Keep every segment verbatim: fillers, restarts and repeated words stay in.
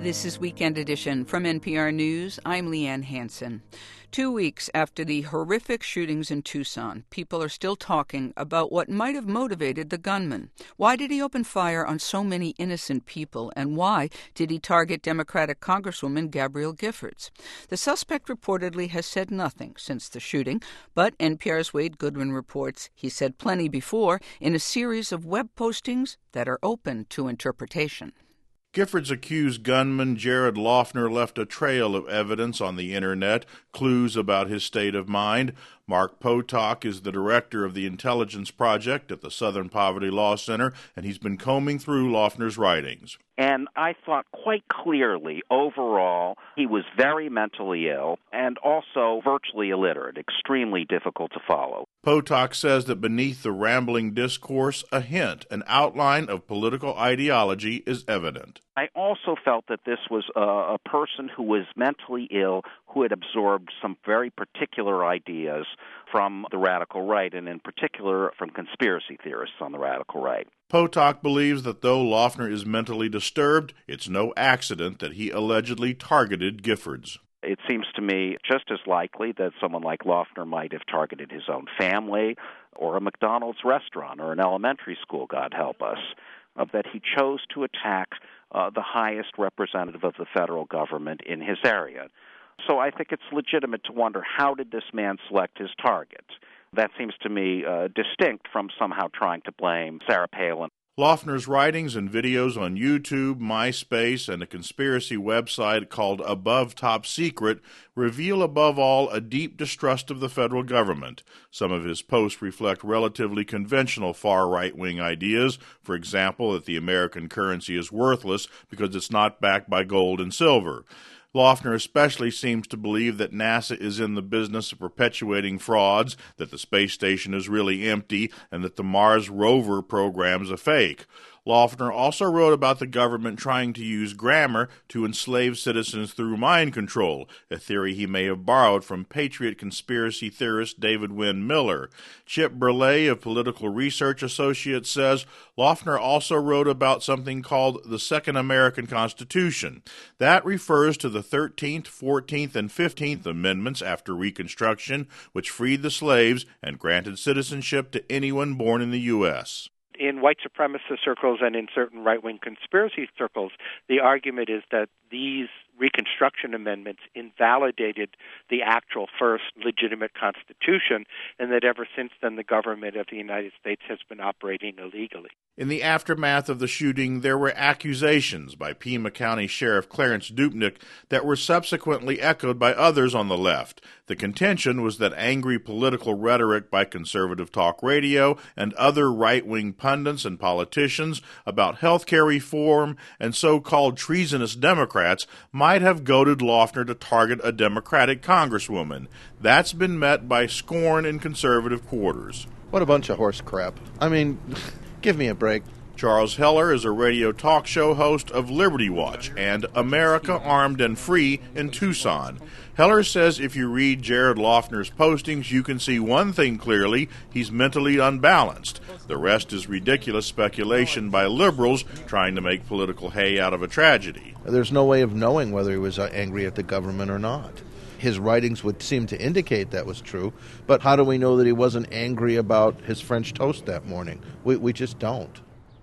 This is Weekend Edition from N P R News. I'm Leanne Hansen. Two weeks after the horrific shootings in Tucson, people are still talking about what might have motivated the gunman. Why did he open fire on so many innocent people, and why did he target Democratic Congresswoman Gabrielle Giffords? The suspect reportedly has said nothing since the shooting, but N P R's Wade Goodwin reports he said plenty before in a series of web postings that are open to interpretation. Giffords accused gunman Jared Loughner left a trail of evidence on the Internet, clues about his state of mind. Mark Potok is the director of the Intelligence Project at the Southern Poverty Law Center, and he's been combing through Loughner's writings. And I thought quite clearly, overall, he was very mentally ill and also virtually illiterate, extremely difficult to follow. Potok says that beneath the rambling discourse, a hint, an outline of political ideology is evident. I also felt that this was a, a person who was mentally ill, who had absorbed some very particular ideas from the radical right, and in particular from conspiracy theorists on the radical right. Potok believes that though Loughner is mentally disturbed, it's no accident that he allegedly targeted Giffords. It seems to me just as likely that someone like Loughner might have targeted his own family or a McDonald's restaurant or an elementary school, God help us, uh, that he chose to attack uh, the highest representative of the federal government in his area. So I think it's legitimate to wonder, how did this man select his target? That seems to me uh, distinct from somehow trying to blame Sarah Palin. Loughner's writings and videos on YouTube, MySpace, and a conspiracy website called Above Top Secret reveal above all a deep distrust of the federal government. Some of his posts reflect relatively conventional far right-wing ideas, for example, that the American currency is worthless because it's not backed by gold and silver. Loughner especially seems to believe that NASA is in the business of perpetuating frauds, that the space station is really empty, and that the Mars rover program's a fake. Loughner also wrote about the government trying to use grammar to enslave citizens through mind control, a theory he may have borrowed from patriot conspiracy theorist David Wynn Miller. Chip Burleigh of Political Research Associates says Loughner also wrote about something called the Second American Constitution. That refers to the thirteenth, fourteenth, and fifteenth Amendments after Reconstruction, which freed the slaves and granted citizenship to anyone born in the U S In white supremacist circles and in certain right-wing conspiracy circles, the argument is that these Reconstruction amendments invalidated the actual first legitimate Constitution, and that ever since then the government of the United States has been operating illegally. In the aftermath of the shooting, there were accusations by Pima County Sheriff Clarence Dupnick that were subsequently echoed by others on the left. The contention was that angry political rhetoric by conservative talk radio and other right-wing pundits and politicians about health care reform and so-called treasonous Democrats might have goaded Loughner to target a Democratic congresswoman. That's been met by scorn in conservative quarters. What a bunch of horse crap. I mean, give me a break. Charles Heller is a radio talk show host of Liberty Watch and America Armed and Free in Tucson. Heller says if you read Jared Loughner's postings, you can see one thing clearly: he's mentally unbalanced. The rest is ridiculous speculation by liberals trying to make political hay out of a tragedy. There's no way of knowing whether he was angry at the government or not. His writings would seem to indicate that was true, but how do we know that he wasn't angry about his French toast that morning? We, we just don't.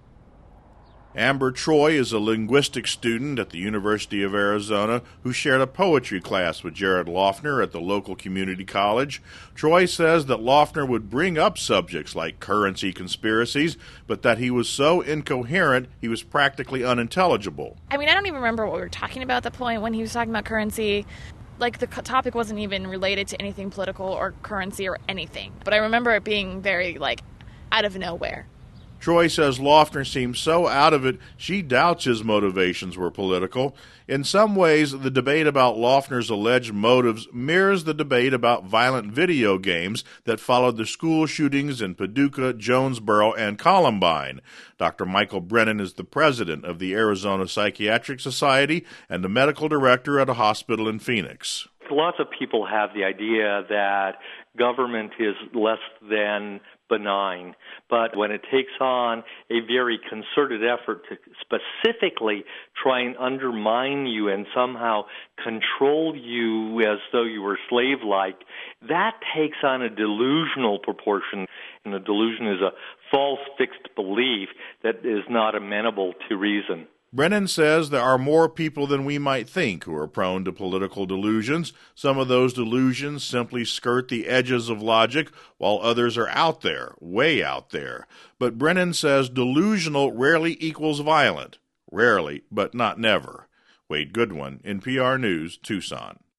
Amber Troy is a linguistics student at the University of Arizona who shared a poetry class with Jared Loughner at the local community college. Troy says that Loughner would bring up subjects like currency conspiracies, but that he was so incoherent he was practically unintelligible. I mean, I don't even remember what we were talking about at the point when he was talking about currency. Like, the topic wasn't even related to anything political or currency or anything. But I remember it being very, like, out of nowhere. Troy says Loughner seems so out of it, she doubts his motivations were political. In some ways, the debate about Loughner's alleged motives mirrors the debate about violent video games that followed the school shootings in Paducah, Jonesboro, and Columbine. Doctor Michael Brennan is the president of the Arizona Psychiatric Society and the medical director at a hospital in Phoenix. Lots of people have the idea that government is less than benign. But when it takes on a very concerted effort to specifically try and undermine you and somehow control you as though you were slave-like, that takes on a delusional proportion. And a delusion is a false fixed belief that is not amenable to reason. Brennan says there are more people than we might think who are prone to political delusions. Some of those delusions simply skirt the edges of logic, while others are out there, way out there. But Brennan says delusional rarely equals violent. Rarely, but not never. Wade Goodwin, N P R News, Tucson.